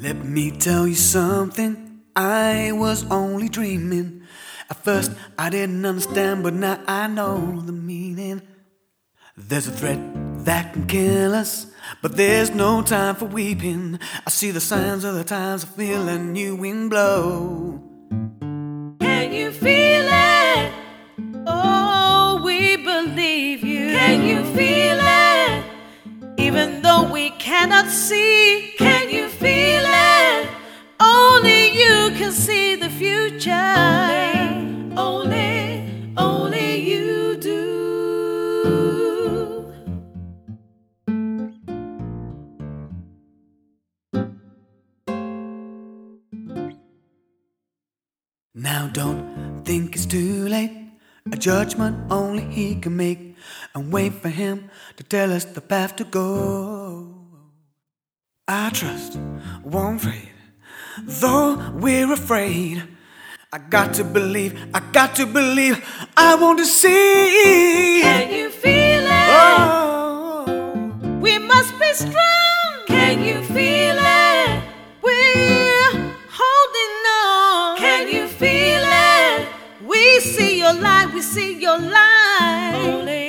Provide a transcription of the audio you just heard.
Let me tell you something, I was only dreaming. At first I didn't understand, but now I know the meaning. There's a threat that can kill us, but there's no time for weeping. I see the signs of the times, I feel a new wind blow. Can you feel it? Oh, we believe you. Can you feel it? Even though we cannot see, can you feel it? Only you can see the future. Only you do. Now don't think it's too late. A judgment only he can make, and wait for him to tell us the path to go. I trust, won't fade, though we're afraid. I got to believe, I want to see. Can you feel it? Oh, we must be strong. Can you feel it? We're holding on. Can you feel it? We see your light, we see your light.